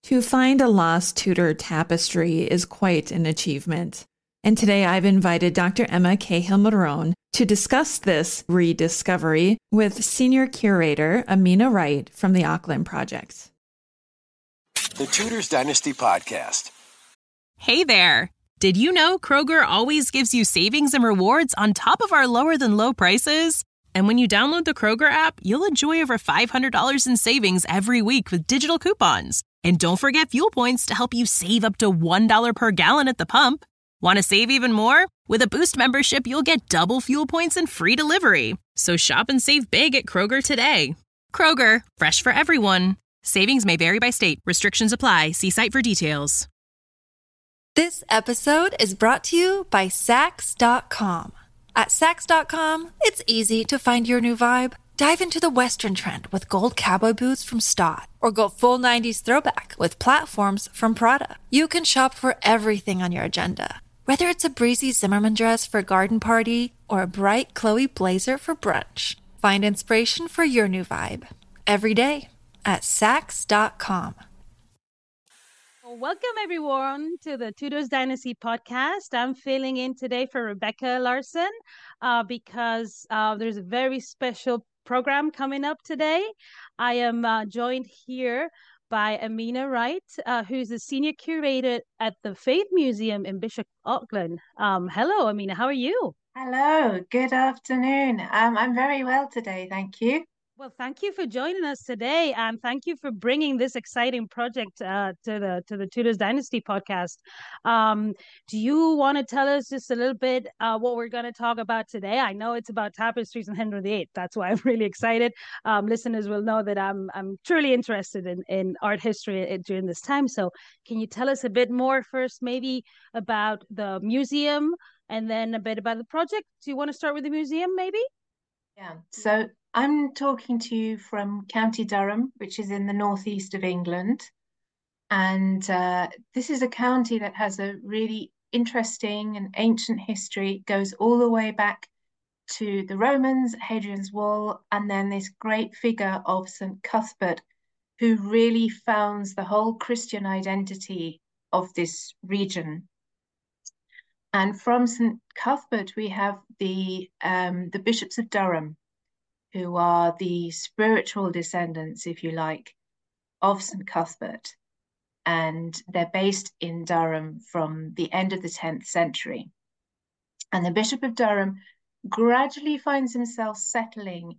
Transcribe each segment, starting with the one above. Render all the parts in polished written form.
To find a lost Tudor tapestry is quite an achievement. And today I've invited Dr. Emma Cahill-Madrone to discuss this rediscovery with Senior Curator Amina Wright from the Auckland Project. The Tudors Dynasty Podcast. Hey there! Did you know Kroger always gives you savings and rewards on top of our lower than low prices? And when you download the Kroger app, you'll enjoy over $500 in savings every week with digital coupons. And don't forget fuel points to help you save up to $1 per gallon at the pump. Want to save even more? With a Boost membership, you'll get double fuel points and free delivery. So shop and save big at Kroger today. Kroger, fresh for everyone. Savings may vary by state. Restrictions apply. See site for details. This episode is brought to you by Sax.com. At Sax.com, it's easy to find your new vibe. Dive into the Western trend with gold cowboy boots from Stott, or go full 90s throwback with platforms from Prada. You can shop for everything on your agenda, whether it's a breezy Zimmermann dress for a garden party or a bright Chloe blazer for brunch. Find inspiration for your new vibe every day at Sax.com. Welcome, everyone, to the Tudors Dynasty podcast. I'm filling in today for Rebecca Larson because there's a very special program coming up today. I am joined here by Amina Wright, who's the senior curator at the Faith Museum in Bishop Auckland. Hello, Amina. How are you? Hello, good afternoon. I'm very well today, thank you. Well, thank you for joining us today, and thank you for bringing this exciting project to the Tudors Dynasty podcast. Do you want to tell us just a little bit what we're going to talk about today? I know it's about tapestries and Henry VIII. That's why I'm really excited. Listeners will know that I'm truly interested in art history during this time. So, can you tell us a bit more first, maybe about the museum, and then a bit about the project? Do you want to start with the museum, maybe? Yeah. So I'm talking to you from County Durham, which is in the northeast of England. And this is a county that has a really interesting and ancient history. It goes all the way back to the Romans, Hadrian's Wall, and then this great figure of St. Cuthbert, who really founds the whole Christian identity of this region. And from St. Cuthbert, we have the bishops of Durham, who are the spiritual descendants, if you like, of St. Cuthbert. And they're based in Durham from the end of the 10th century. And the Bishop of Durham gradually finds himself settling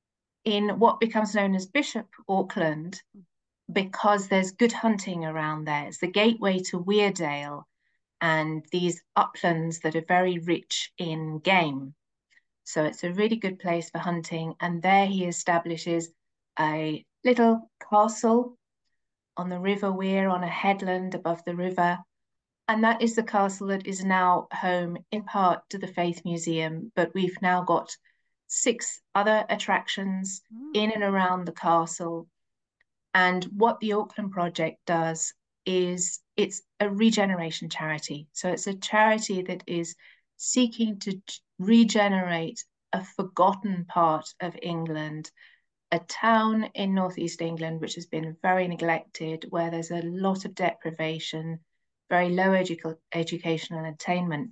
in what becomes known as Bishop Auckland, because there's good hunting around there. It's the gateway to Weardale and these uplands that are very rich in game. So it's a really good place for hunting. And there he establishes a little castle on the River Wear, on a headland above the river. And that is the castle that is now home in part to the Faith Museum. But we've now got 6 other attractions in and around the castle. And what the Auckland Project does is it's a regeneration charity. So it's a charity that is seeking to regenerate a forgotten part of England, a town in northeast England which has been very neglected, where there's a lot of deprivation, very low educational attainment.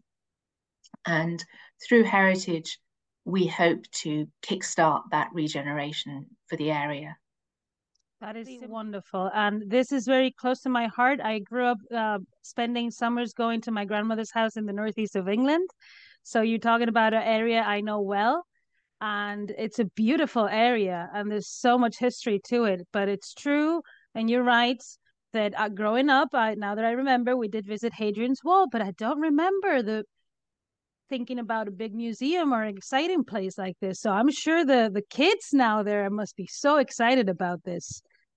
And through heritage, we hope to kickstart that regeneration for the area. That is wonderful. And this is very close to my heart. I grew up spending summers going to my grandmother's house in the northeast of England. So you're talking about an area I know well. And it's a beautiful area. And there's so much history to it. But it's true. And you're right that growing up, now that I remember, we did visit Hadrian's Wall. But I don't remember thinking about a big museum or an exciting place like this. So I'm sure the kids now there must be so excited about this.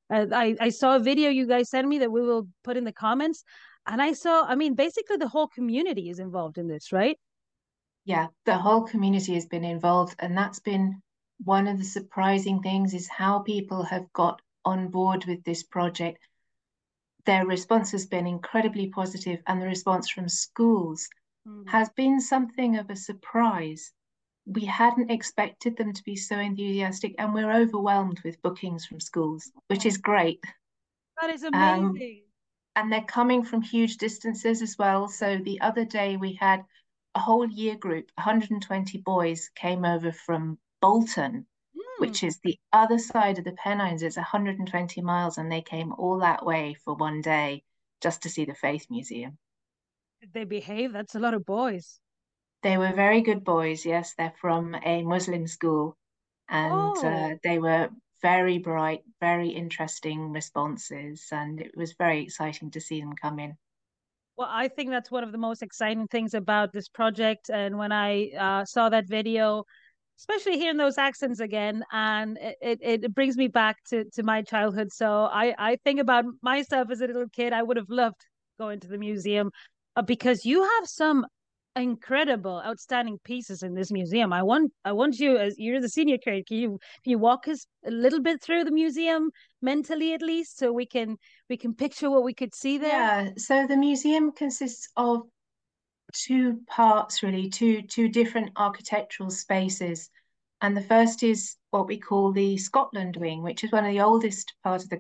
I saw a video you guys sent me that we will put in the comments. And basically the whole community is involved in this, right? Yeah, the whole community has been involved. And that's been one of the surprising things, is how people have got on board with this project. Their response has been incredibly positive, and the response from schools has been something of a surprise. We hadn't expected them to be so enthusiastic, and we're overwhelmed with bookings from schools, which is great. That is amazing. and they're coming from huge distances as well. So the other day we had a whole year group, 120 boys came over from Bolton, which is the other side of the Pennines. It's 120 miles, and they came all that way for one day just to see the Faith Museum. Did they behave? That's a lot of boys. They were very good boys. Yes, they're from a Muslim school, and Oh, they were very bright, very interesting responses, and it was very exciting to see them come in. well, I think that's one of the most exciting things about this project. And when I saw that video, especially hearing those accents again, and it brings me back to my childhood. So I think about myself as a little kid. I would have loved going to the museum because you have some incredible, outstanding pieces in this museum. I want you, as you're the senior curator, can you walk us a little bit through the museum mentally, at least, so we can picture what we could see there? Yeah, so the museum consists of two parts, really, two different architectural spaces. And the first is what we call the Scotland wing, which is one of the oldest part of the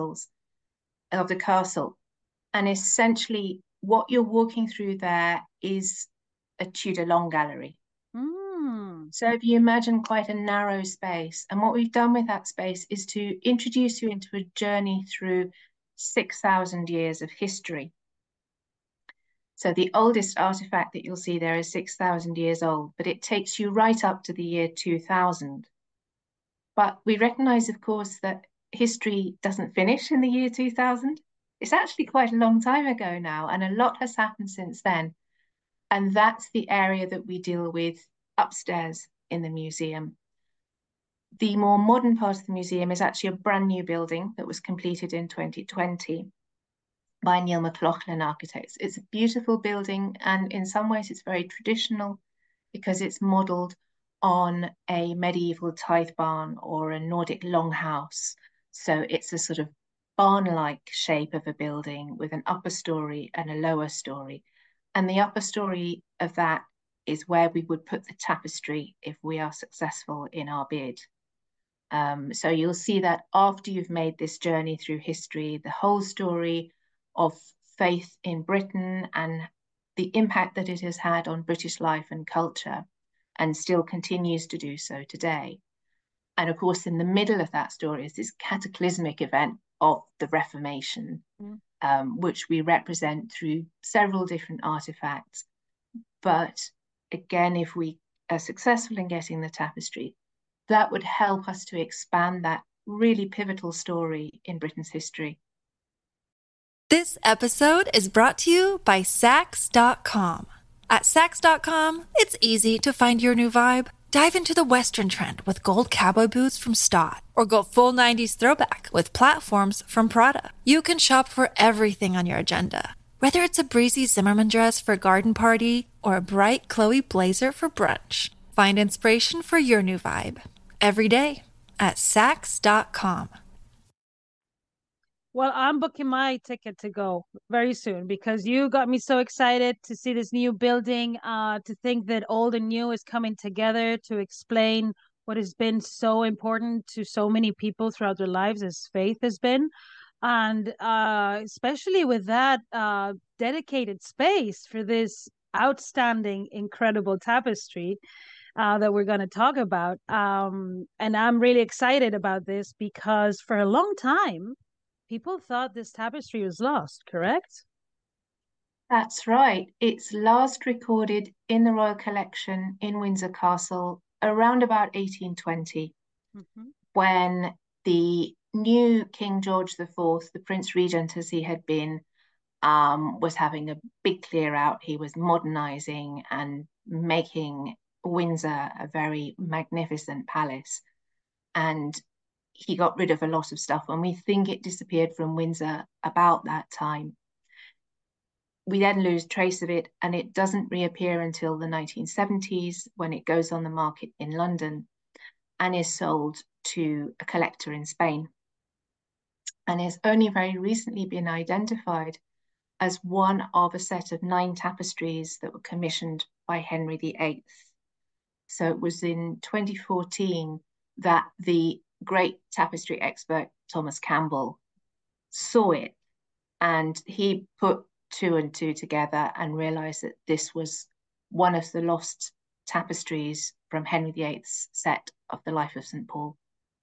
castle. And essentially, what you're walking through there is a Tudor long gallery. Mm. So if you imagine quite a narrow space, and what we've done with that space is to introduce you into a journey through 6,000 years of history. So the oldest artifact that you'll see there is 6,000 years old, but it takes you right up to the year 2000. But we recognize, of course, that history doesn't finish in the year 2000. It's actually quite a long time ago now, and a lot has happened since then. And that's the area that we deal with upstairs in the museum. The more modern part of the museum is actually a brand new building that was completed in 2020 by Neil McLaughlin Architects. It's a beautiful building, and in some ways it's very traditional because it's modelled on a medieval tithe barn or a Nordic longhouse. So it's a sort of barn-like shape of a building with an upper story and a lower story. And the upper story of that is where we would put the tapestry if we are successful in our bid. So you'll see that after you've made this journey through history, the whole story of faith in Britain and the impact that it has had on British life and culture, and still continues to do so today. And of course, in the middle of that story is this cataclysmic event of the Reformation, which we represent through several different artifacts. But again, if we are successful in getting the tapestry, that would help us to expand that really pivotal story in Britain's history. This episode is brought to you by Saks.com. At Saks.com, it's easy to find your new vibe. Dive into the Western trend with gold cowboy boots from Stott, or go full 90s throwback with platforms from Prada. You can shop for everything on your agenda, whether it's a breezy Zimmermann dress for a garden party or a bright Chloe blazer for brunch. Find inspiration for your new vibe every day at Saks.com. Well, I'm booking my ticket to go very soon because you got me so excited to see this new building, to think that old and new is coming together to explain what has been so important to so many people throughout their lives as faith has been. And especially with that dedicated space for this outstanding, incredible tapestry that we're going to talk about. And I'm really excited about this because for a long time, people thought this tapestry was lost, correct? That's right. It's last recorded in the Royal Collection in Windsor Castle around about 1820, when the new King George IV, the Prince Regent as he had been, was having a big clear out. He was modernizing and making Windsor a very magnificent palace. And he got rid of a lot of stuff, and we think it disappeared from Windsor about that time. We then lose trace of it, and it doesn't reappear until the 1970s when it goes on the market in London and is sold to a collector in Spain. And has only very recently been identified as one of a set of 9 tapestries that were commissioned by Henry VIII. So it was in 2014 that the great tapestry expert Thomas Campbell saw it And he put two and two together and realized that this was one of the lost tapestries from Henry VIII's set of the Life of St. Paul.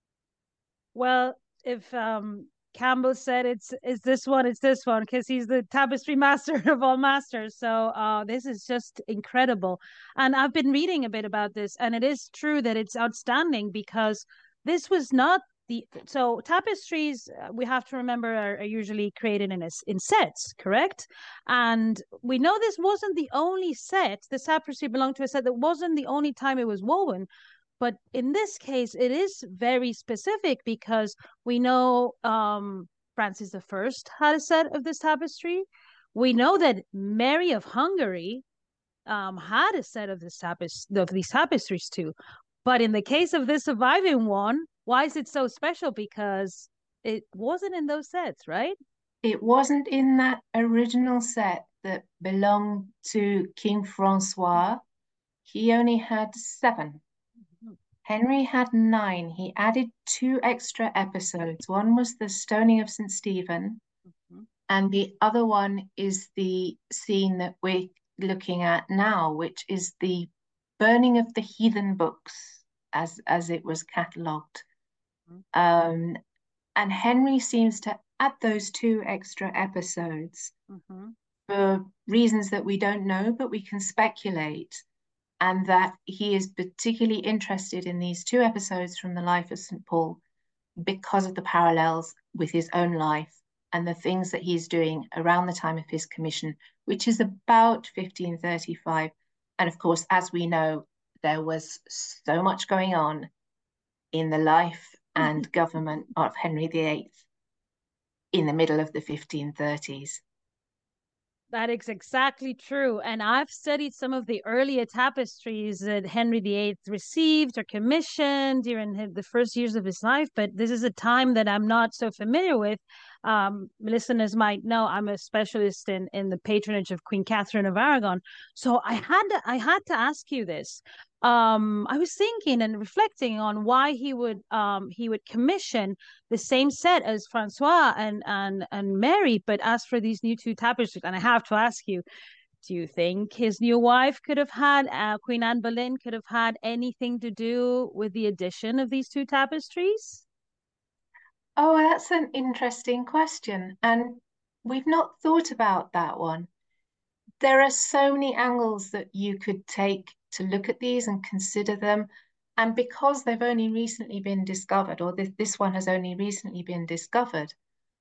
Well, if Campbell said it's this one, it's this one, because he's the tapestry master of all masters. So this is just incredible. And I've been reading a bit about this, and it is true that it's outstanding because this was not so tapestries, we have to remember, are usually created in sets, correct? And we know this wasn't the only set. The tapestry belonged to a set that wasn't the only time it was woven. But in this case, it is very specific because we know Francis I had a set of this tapestry. We know that Mary of Hungary had a set of these tapestries too. But in the case of this surviving one, why is it so special? Because it wasn't in those sets, right? It wasn't in that original set that belonged to King Francois. He only had 7. Henry had 9. He added 2 extra episodes. One was the stoning of St. Stephen, and the other one is the scene that we're looking at now, which is the burning of the heathen books as it was catalogued. And Henry seems to add those 2 extra episodes for reasons that we don't know, but we can speculate. And that he is particularly interested in these 2 episodes from the Life of St. Paul because of the parallels with his own life and the things that he's doing around the time of his commission, which is about 1535. And of course, as we know, there was so much going on in the life and government of Henry VIII in the middle of the 1530s. That is exactly true. And I've studied some of the earlier tapestries that Henry VIII received or commissioned during the first years of his life, but this is a time that I'm not so familiar with. Listeners might know I'm a specialist in the patronage of Queen Catherine of Aragon. So I had to ask you this. I was thinking and reflecting on why he would commission the same set as Francois and Mary, but as for these new 2 tapestries, and I have to ask you, do you think his new wife could have had Queen Anne Boleyn could have had anything to do with the addition of these 2 tapestries? Oh, that's an interesting question, and we've not thought about that one. There are so many angles that you could take to look at these and consider them. And because they've only recently been discovered, or this one has only recently been discovered,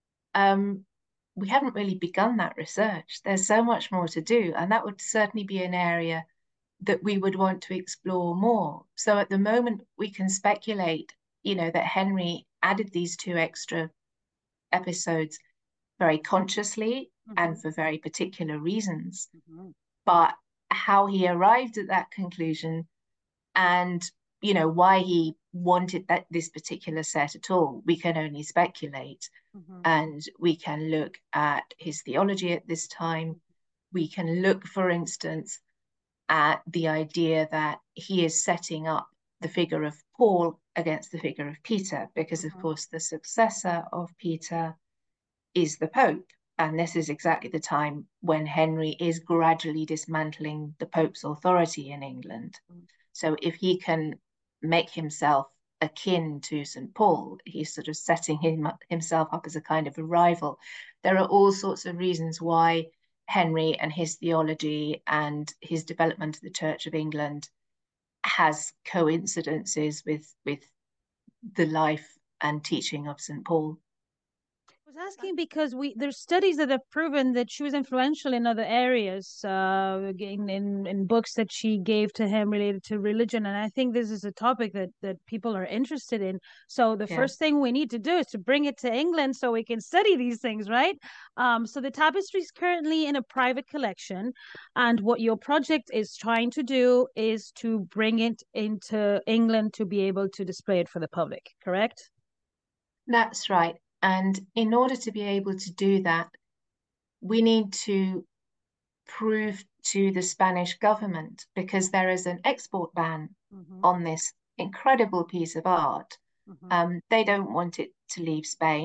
we haven't really begun that research. There's so much more to do, and that would certainly be an area that we would want to explore more. So at the moment, we can speculate, that Henry added these 2 extra episodes very consciously and for very particular reasons. But how he arrived at that conclusion and, why he wanted this particular set at all, we can only speculate. And we can look at his theology at this time. We can look, for instance, at the idea that he is setting up the figure of Paul against the figure of Peter, because of course the successor of Peter is the Pope. And this is exactly the time when Henry is gradually dismantling the Pope's authority in England. So if he can make himself akin to St. Paul, he's sort of setting himself up as a kind of a rival. There are all sorts of reasons why Henry and his theology and his development of the Church of England has coincidences with the life and teaching of St. Paul. I was asking because there's studies that have proven that she was influential in other areas, in books that she gave to him related to religion, and I think this is a topic that people are interested in. So the first thing we need to do is to bring it to England so we can study these things, right? So the tapestry is currently in a private collection, and what your project is trying to do is to bring it into England to be able to display it for the public, correct? That's right. And in order to be able to do that, we need to prove to the Spanish government, because there is an export ban on this incredible piece of art. They don't want it to leave Spain.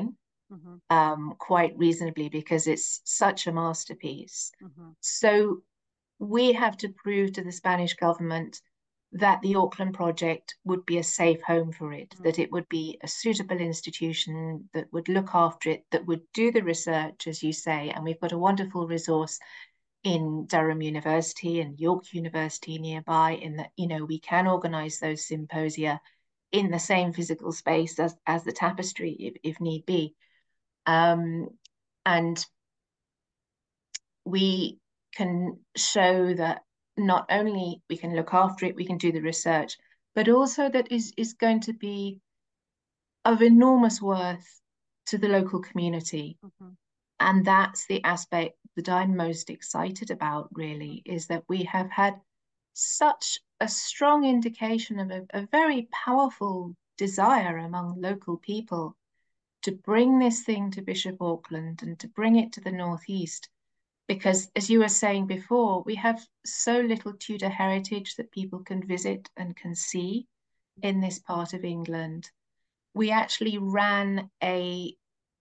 quite reasonably because it's such a masterpiece. So we have to prove to the Spanish government that the Auckland project would be a safe home for it, that it would be a suitable institution that would look after it, that would do the research, as you say. And we've got a wonderful resource in Durham University and York University nearby, in that, you know, we can organise those symposia in the same physical space as the tapestry, if need be. And we can show that not only we can look after it, we can do the research, but also that is going to be of enormous worth to the local community. And that's the aspect that I'm most excited about, really, is that we have had such a strong indication of a very powerful desire among local people to bring this thing to Bishop Auckland and to bring it to the Northeast. Because, as you were saying before, we have so little Tudor heritage that people can visit and can see in this part of England. We actually ran a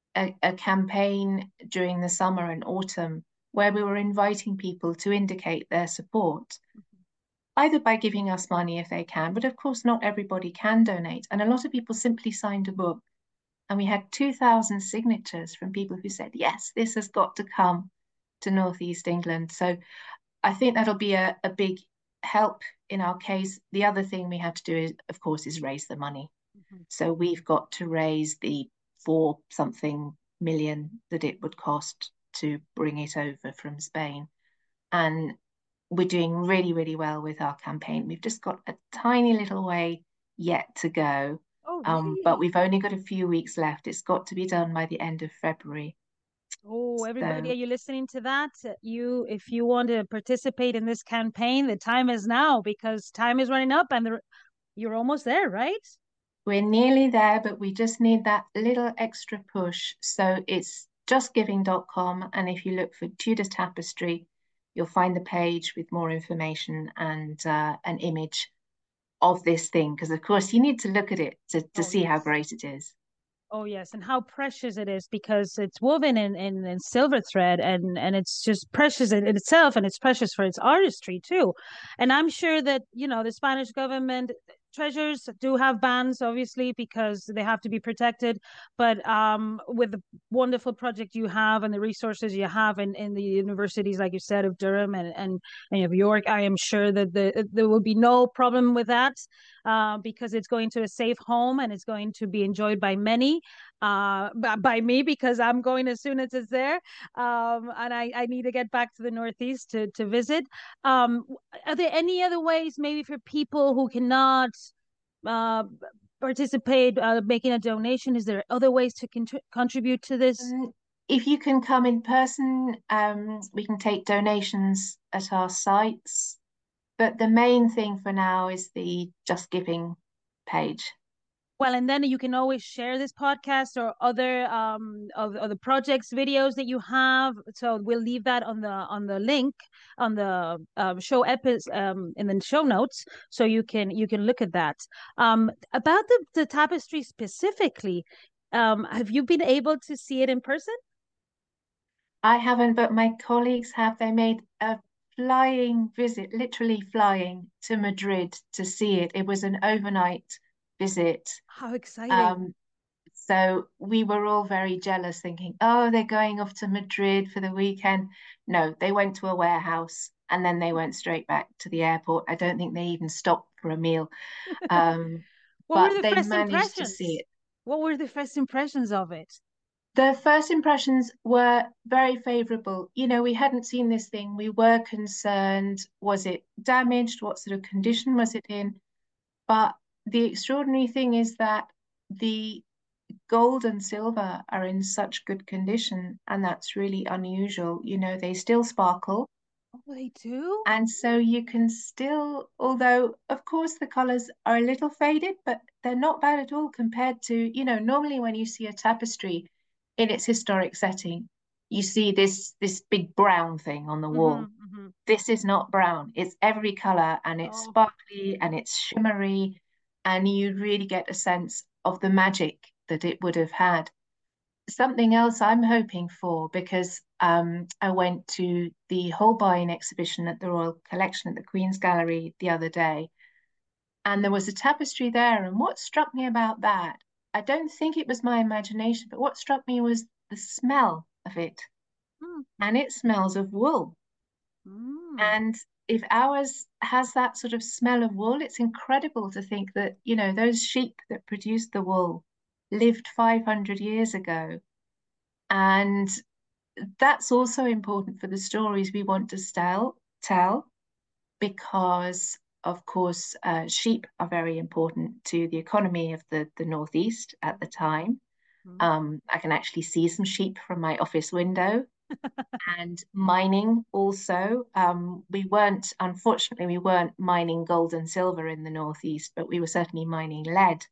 campaign during the summer and autumn where we were inviting people to indicate their support, either by giving us money if they can, but of course not everybody can donate. And a lot of people simply signed a book. And we had 2,000 signatures from people who said, yes, this has got to come to Northeast England. So I think that'll be a big help in our case. The other thing we have to do is, of course, is raise the money. So we've got to raise the 4-something million that it would cost to bring it over from Spain. And we're doing really, really well with our campaign. We've just got a tiny little way yet to go. But we've only got a few weeks left. It's got to be done by the end of February. Oh, everybody, are you listening to that? If you want to participate in this campaign, the time is now, because time is running up and you're almost there, right? We're nearly there, but we just need that little extra push. So it's justgiving.com. And if you look for Tudor Tapestry, you'll find the page with more information and an image of this thing. Because, of course, you need to look at it to see how great it is. Oh, yes. And how precious it is, because it's woven in silver thread, and it's just precious in itself, and it's precious for its artistry too. And I'm sure that, you know, the Spanish government treasures do have bans, obviously, because they have to be protected. But with the wonderful project you have and the resources you have in the universities, like you said, of Durham and of York, I am sure that there will be no problem with that, because it's going to a safe home and it's going to be enjoyed by many, by me, because I'm going as soon as it's there. And I need to get back to the Northeast to visit. Are there any other ways, maybe for people who cannot participate, making a donation? Is there other ways to contribute to this? If you can come in person, we can take donations at our sites. But the main thing for now is the Just Giving page. Well, and then you can always share this podcast or other of the projects videos that you have. So we'll leave that on the link on the show episode in the show notes, so you can look at that. About the tapestry specifically, have you been able to see it in person? I haven't, but my colleagues have. They made a flying visit, literally flying to Madrid to see it. It was an overnight visit. How exciting. So we were all very jealous, thinking, oh, they're going off to Madrid for the weekend. No, they went to a warehouse and then they went straight back to the airport. I don't think they even stopped for a meal. But they managed to see it. What were the first impressions of it? The first impressions were very favorable. You know, we hadn't seen this thing. We were concerned, was it damaged? What sort of condition was it in? But the extraordinary thing is that the gold and silver are in such good condition, and that's really unusual. You know, they still sparkle. Oh, they do? And so you can still, although of course the colors are a little faded, but they're not bad at all compared to, you know, normally when you see a tapestry in its historic setting, you see this big brown thing on the wall. This is not brown. It's every color, and it's sparkly and it's shimmery, and you really get a sense of the magic that it would have had. something else I'm hoping for, because I went to the Holbein exhibition at the Royal Collection at the Queen's Gallery the other day, and there was a tapestry there. And what struck me about that, I don't think it was my imagination, but what struck me was the smell of it. Mm. And it smells of wool. Mm. And if ours has that sort of smell of wool, it's incredible to think that, you know, those sheep that produced the wool lived 500 years ago. And that's also important for the stories we want to tell, because, of course, sheep are very important to the economy of the Northeast at the time. I can actually see some sheep from my office window. And mining also. Unfortunately, we weren't mining gold and silver in the Northeast, but we were certainly mining lead.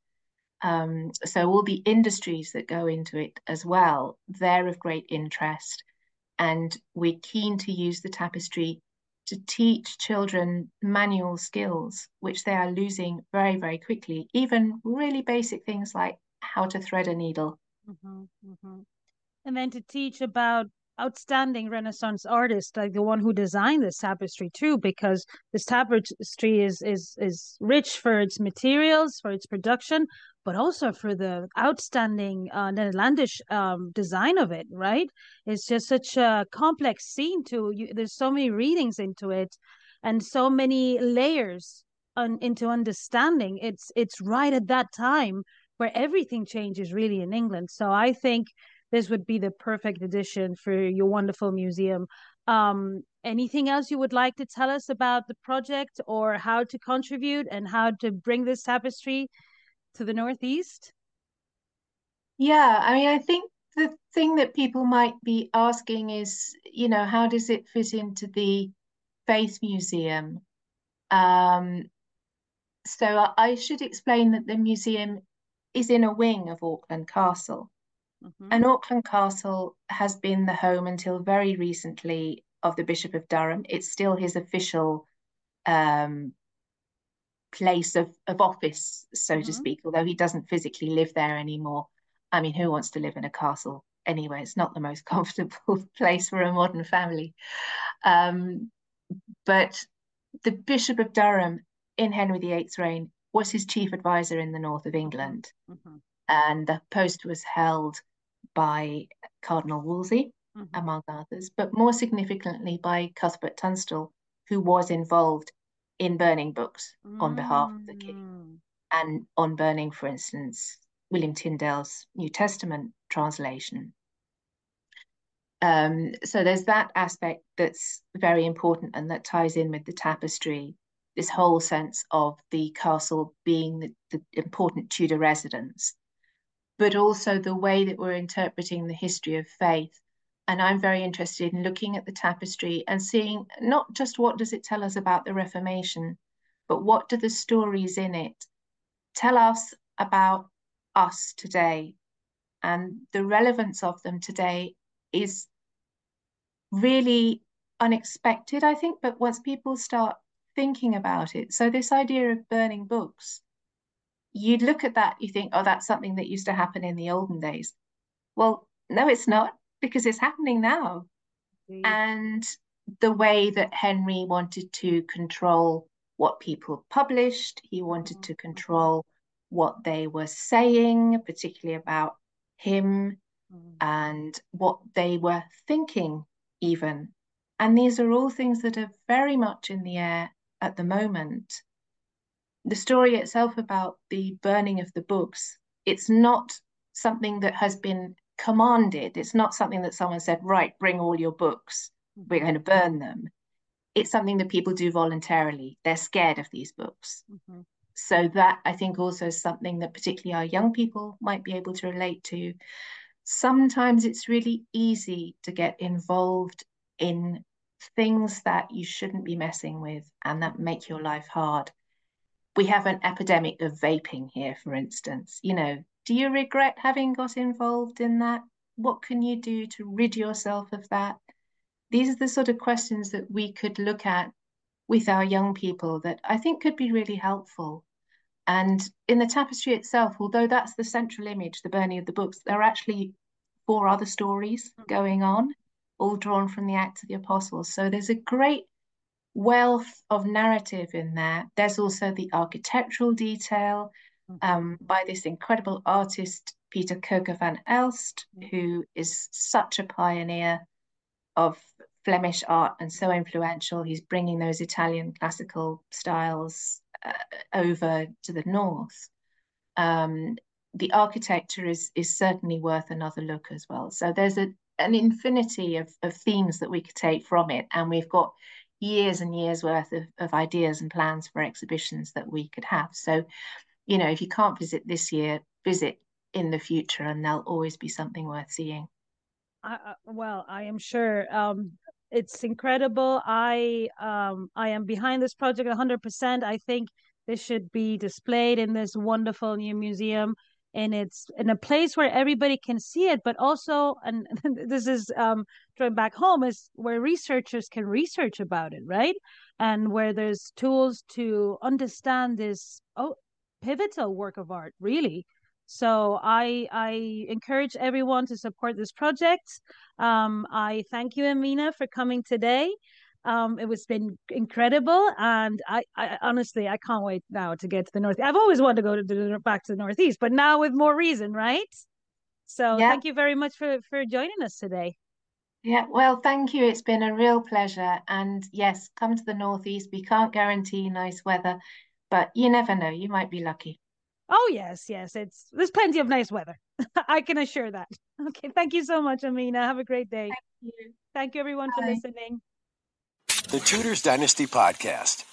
So all the industries that go into it as well, they're of great interest. And we're keen to use the tapestry to teach children manual skills, which they are losing very, very quickly, even really basic things like how to thread a needle. Mm-hmm, mm-hmm. And then to teach about outstanding Renaissance artists, like the one who designed this tapestry too, because this tapestry is rich for its materials, for its production, but also for the outstanding Netherlandish design of it. Right? It's just such a complex scene too. There's so many readings into it, and so many layers into understanding. It's right at that time where everything changes really in England. So I think this would be the perfect addition for your wonderful museum. Anything else you would like to tell us about the project, or how to contribute and how to bring this tapestry to the Northeast? Yeah, I mean, I think the thing that people might be asking is, you know, how does it fit into the Faith Museum? Um, so I should explain that the museum is in a wing of Auckland Castle. Mm-hmm. And Auckland Castle has been the home until very recently of the Bishop of Durham. It's still his official um, place of office, so to Mm-hmm. speak, although he doesn't physically live there anymore. I mean, who wants to live in a castle anyway? It's not the most comfortable place for a modern family. Um, but the Bishop of Durham in Henry VIII's reign was his chief advisor in the north of England. Mm-hmm. And the post was held by Cardinal Wolsey, Mm-hmm. among others, but more significantly by Cuthbert Tunstall, who was involved in burning books on behalf of the king, and on burning, for instance, William Tyndale's New Testament translation. So there's that aspect that's very important, and that ties in with the tapestry, this whole sense of the castle being the important Tudor residence, but also the way that we're interpreting the history of faith. And I'm very interested in looking at the tapestry and seeing not just what does it tell us about the Reformation, but what do the stories in it tell us about us today. And the relevance of them today is really unexpected, I think, but once people start thinking about it. So this idea of burning books, you'd look at that, you think, oh, that's something that used to happen in the olden days. Well, no, it's not, because it's happening now. And the way that Henry wanted to control what people published, he wanted to control what they were saying, particularly about him, and what they were thinking, even. And these are all things that are very much in the air at the moment. The story itself about the burning of the books, it's not something that has been commanded. It's not something that someone said, right, bring all your books, we're going to burn them. It's something that people do voluntarily. They're scared of these books. Mm-hmm. So that, I think, also is something that particularly our young people might be able to relate to. Sometimes it's really easy to get involved in things that you shouldn't be messing with and that make your life hard. We have an epidemic of vaping here, for instance. You know, do you regret having got involved in that? What can you do to rid yourself of that? These are the sort of questions that we could look at with our young people that I think could be really helpful. And in the tapestry itself, although that's the central image, the burning of the books, there are actually 4 other stories going on, all drawn from the Acts of the Apostles. So there's a great wealth of narrative in there. There's also the architectural detail by this incredible artist, Peter Koker van Elst, who is such a pioneer of Flemish art and so influential. He's bringing those Italian classical styles over to the north. The architecture is certainly worth another look as well. So there's an infinity of themes that we could take from it, and we've got years and years worth of ideas and plans for exhibitions that we could have. So, you know, if you can't visit this year, visit in the future, and there'll always be something worth seeing. Well, I am sure. It's incredible. I am behind this project 100%. I think this should be displayed in this wonderful new museum, and it's in a place where everybody can see it, but also, and this is going back home, is where researchers can research about it, right? And where there's tools to understand this pivotal work of art, really. So I encourage everyone to support this project. I thank you, Amina, for coming today. It was been incredible, and I honestly I can't wait now to get to the Northeast. I've always wanted to go to back to the Northeast, but now with more reason, right? So thank you very much for joining us today. Yeah, well, thank you. It's been a real pleasure. And yes, come to the Northeast. We can't guarantee nice weather, but you never know. You might be lucky. Oh, yes. There's plenty of nice weather. I can assure that. Okay, thank you so much, Amina. Have a great day. Thank you. Thank you, everyone, for listening. The Tudors Dynasty Podcast.